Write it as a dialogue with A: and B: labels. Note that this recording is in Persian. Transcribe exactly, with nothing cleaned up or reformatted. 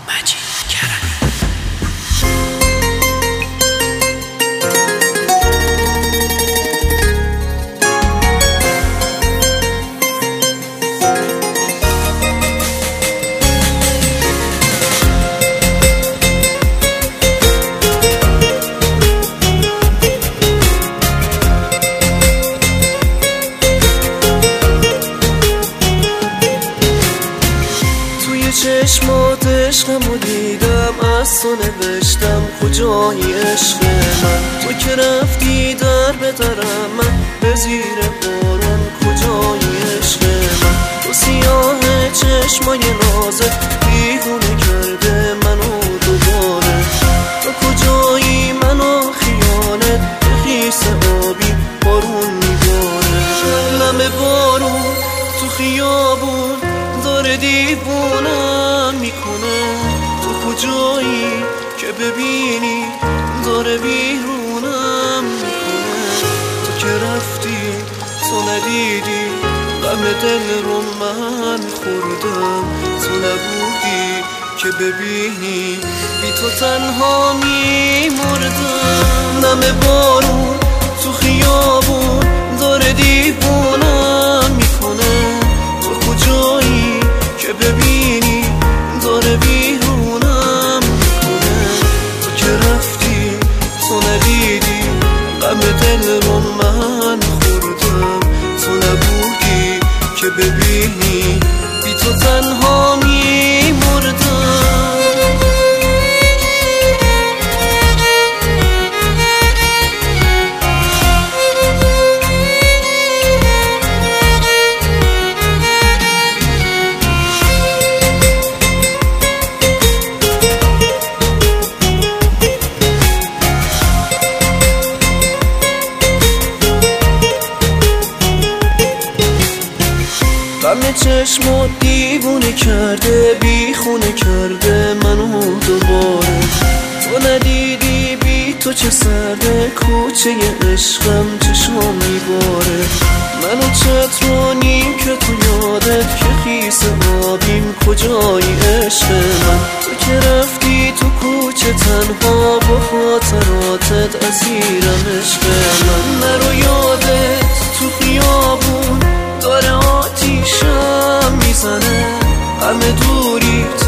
A: چشمات عشقمو دیدم، از تو نوشتم کجایی عشق من. تو که رفتی در به درم، من به زیر بارون کجایی عشق من. تو سیاه چشمای نازت دیوونه کرده منو دوباره. تو کجایی منو خیالت به خیس آبی بارون میباره. نم بارون تو خیابون داره دیوونم میکنه. تو کجایی که ببینی داره بیرونم میکنه. تو که رفتی تو ندیدی غم دل رو من خوردم. تو نبودی که ببینی بی تو تنها میمردم. نم بارون تو خیابون داره دیوونم میکنه. تو کجایی که ببینی داره بیرونم میکنه. تو که رفتی تو ندیدی غم دل رو من خوردم. تو نبودی که ببینی بی تو تنها میمردم. غم چشمات دیوونه کرده، بیخونه کرده منو دوباره. تو ندیدی بی تو چه سرده، کوچه عشقم چشم میباره. منو چترانیم که تو یادت که خیس آبیم کجایی عشق من. تو که رفتی تو کوچه تنها با خاطراتت اسیرم عشق من. نرو یادت تو خیابون داره آتیشم میزنه. همه دوری